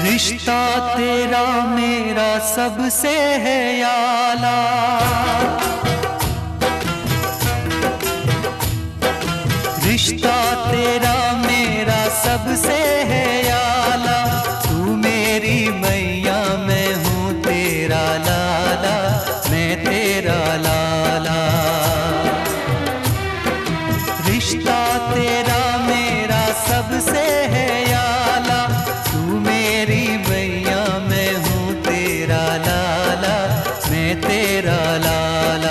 रिश्ता तेरा मेरा सबसे है याला, रिश्ता तेरा मेरा सबसे है याला। तू मेरी मैया मैं हूँ तेरा लाला, मैं तेरा लाला। रिश्ता तेरा मेरा सबसे है याला, तू मेरी मैया मैं हूँ तेरा लाला, मैं तेरा लाला।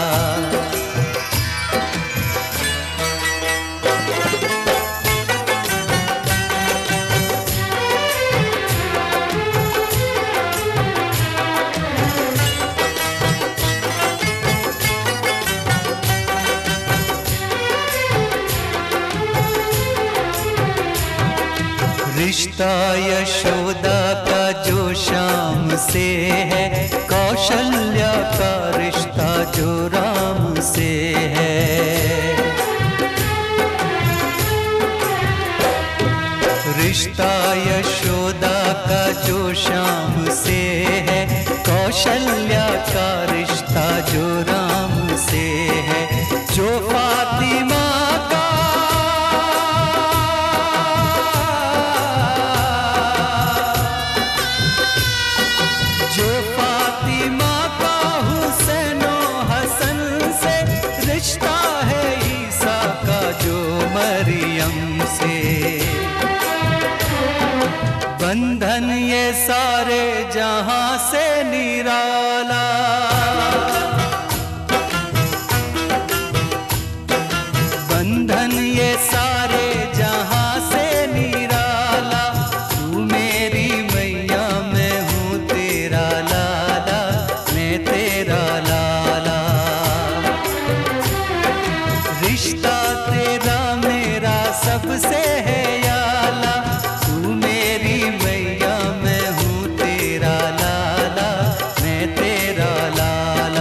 रिश्ता यशोदा का जो श्याम से है, कौशल्या का रिश्ता जो राम से है। रिश्ता यशोदा का जो श्याम से है, कौशल्या का रिश्ता जो राम से है। जो फातिमा का रिश्ता है ईसा का जो मरियम से। बंधन ये सारे जहां से निराला, बंधन ये सारे जहां से निराला। तू मेरी मैया मैं हूँ तेरा लाला, मैं तेरा लाला। रिश्ता तेरा मेरा सबसे है याला, तू मेरी मैया मैं हूँ तेरा लाला, मैं तेरा लाला।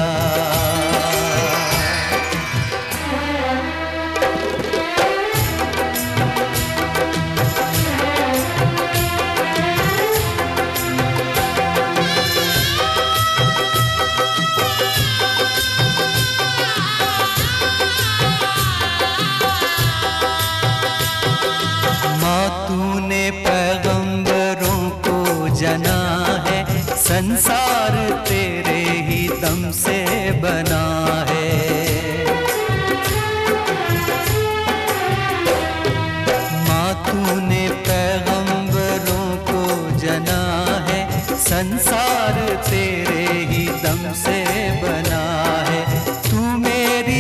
तूने पैगंबरों को जना है, संसार तेरे ही दम से बना है। माँ तूने पैगंबरों को जना है, संसार तेरे ही दम से बना है। तू मेरी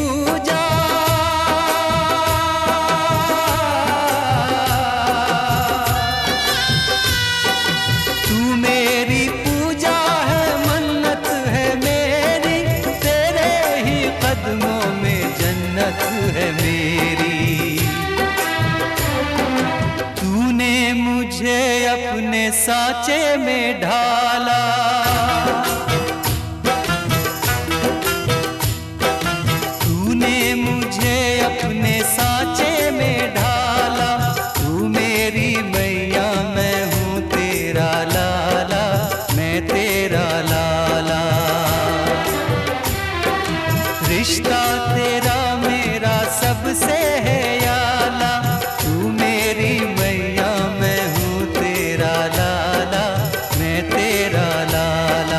है मेरी। तूने मुझे अपने साँचे में ढाला, तूने मुझे अपने साँचे में ढाला। तू मेरी मैया मैं हूँ तेरा लाला, मैं तेरा लाला। रिश्ता तेरा मेरा सबसे है याला, तू मेरी मैया मैं हूँ तेरा लाला, मैं तेरा लाला।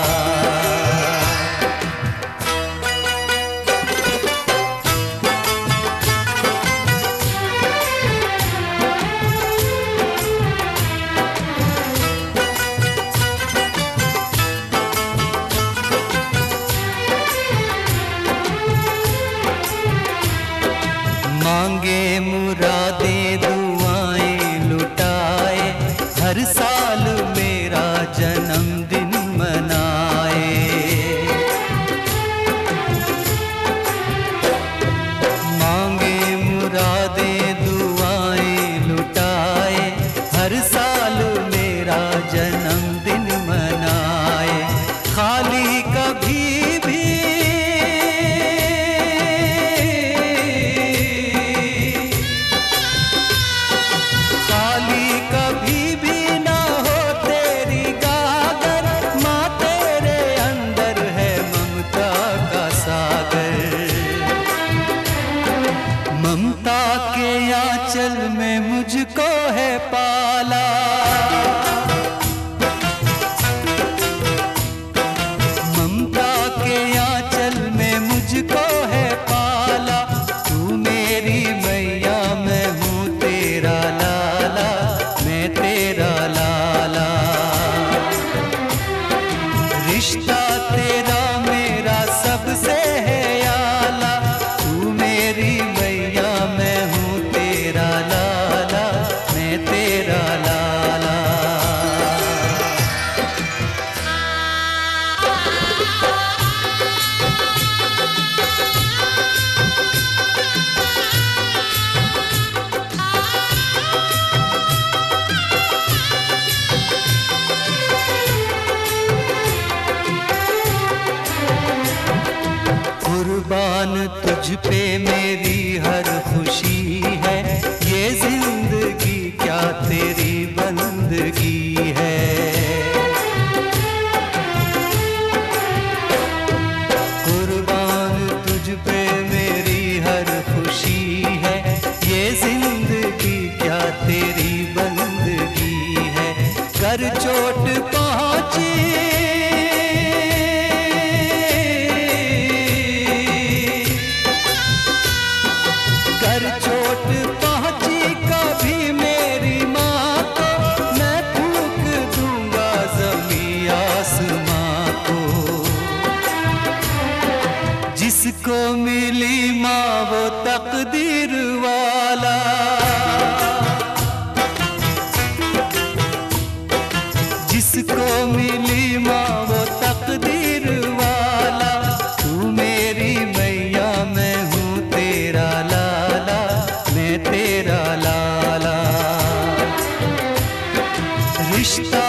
मांगे मुरादें दुआएं लुटाए, हर साल मेरा जन्मदिन मनाए। मांगे मुरादें दुआएं लुटाए, हर साल मेरा जन्मदिन मनाए। खाली कभी भी कभी भी ना हो तुझ पे मेरी हर खुशी है, ये जिंदगी क्या तेरी बंदगी है। कुर्बान तुझ पे मेरी हर खुशी है, ये जिंदगी क्या तेरी बंदगी है। कर चोट पहुंची कभी मेरी माँ को, मैं फूंक दूंगा ज़मीं आसमां को। जिसको मिली माँ वो तकदीर वाला, जिसको मिली माँ वो तकदीर वाला। तू मेरी मैया मैं हूँ तेरा लाला, मैं तेरा लाला। रिश्ता